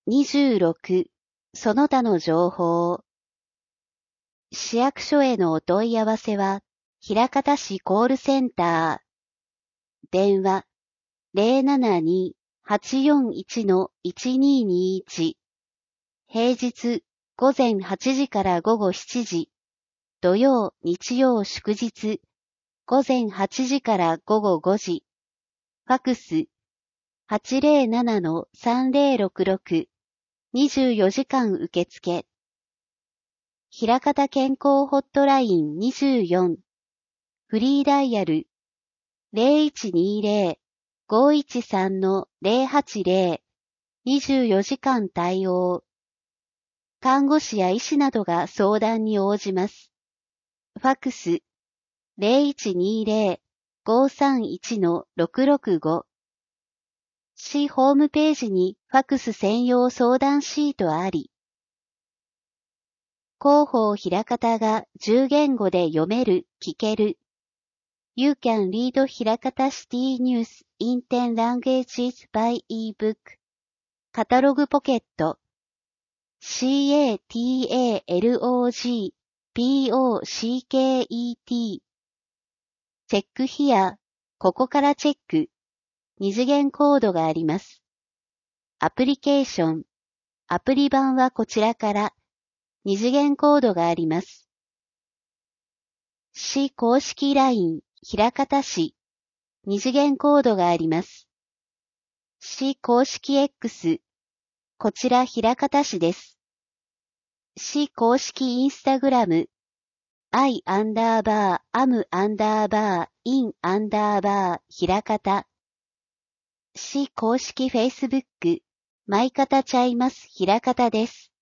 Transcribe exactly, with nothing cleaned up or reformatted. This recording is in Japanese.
にじゅうろく、その他の情報。市役所へのお問い合わせは、枚方市コールセンター。電話、ゼロななにーはちよんいちのいちにーにいち。平日、午前はちじから午後しちじ。土曜、日曜、祝日、午前はちじから午後ごじ。ファクス、はちゼロななのさんゼロろくろく。にじゅうよじかん受付。枚方健康ホットラインにじゅうよん。フリーダイヤル、ゼロいちにゼロ、ごいちさんのゼロはちゼロ。にじゅうよじかん対応。看護師や医師などが相談に応じます。ファクス、ゼロいちにゼロ、ごさんいちのろくろくご。市ホームページにファクス専用相談シートあり。広報枚方がじゅう言語で読める、聞ける。You can read 枚方 City News in ten languages by e-book. カタログポケット。C-A-T-A-L-O-G P-O-C-K-E-T チェックヒア、ここからチェック。二次元コードがあります。アプリケーション。アプリ版はこちらから。二次元コードがあります。市公式 ライン、枚方市。二次元コードがあります。市公式 X。こちら枚方市です。市公式インスタグラム。I アンダーバー、am アンダーバー、in アンダーバー、枚方。市公式 Facebook。舞方ちゃいます、枚方です。